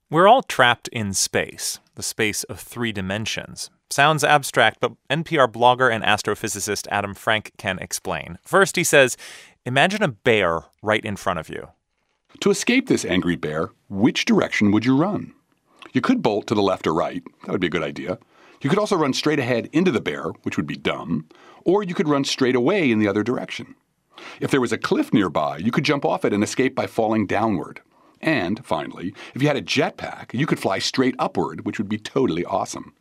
We're all trapped in space, the space of 3 dimensions. Sounds abstract, but NPR blogger and astrophysicist Adam Frank can explain. First, he says, imagine a bear right in front of you. To escape this angry bear, which direction would you run? You could bolt to the left or right. That would be a good idea. You could also run straight ahead into the bear, which would be dumb. Or you could run straight away in the other direction. If there was a cliff nearby, you could jump off it and escape by falling downward. And, finally, if you had a jetpack, you could fly straight upward, which would be totally awesome.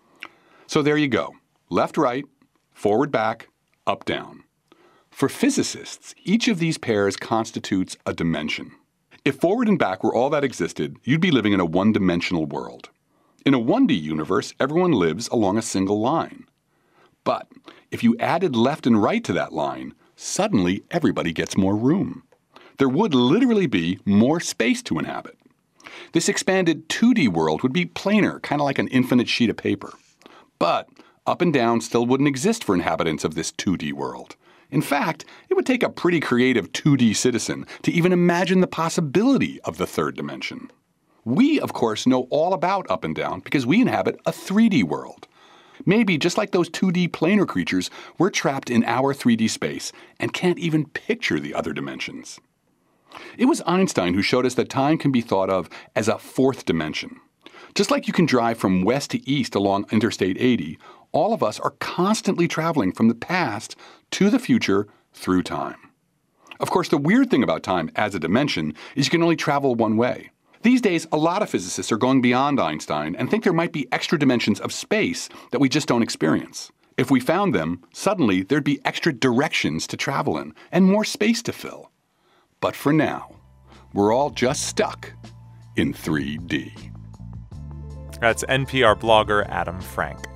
So there you go. Left, right, forward, back, up, down. For physicists, each of these pairs constitutes a dimension. If forward and back were all that existed, you'd be living in a one-dimensional world. In a 1D universe, everyone lives along a single line. But if you added left and right to that line, suddenly everybody gets more room. There would literally be more space to inhabit. This expanded 2D world would be plainer, kind of like an infinite sheet of paper. But up and down still wouldn't exist for inhabitants of this 2D world. In fact, it would take a pretty creative 2D citizen to even imagine the possibility of the third dimension. We, of course, know all about up and down because we inhabit a 3D world. Maybe, just like those 2D planar creatures, we're trapped in our 3D space and can't even picture the other dimensions. It was Einstein who showed us that time can be thought of as a fourth dimension. Just like you can drive from west to east along Interstate 80, all of us are constantly traveling from the past to the future through time. Of course, the weird thing about time as a dimension is you can only travel one way. These days, a lot of physicists are going beyond Einstein and think there might be extra dimensions of space that we just don't experience. If we found them, suddenly there'd be extra directions to travel in and more space to fill. But for now, we're all just stuck in 3D. That's NPR blogger Adam Frank.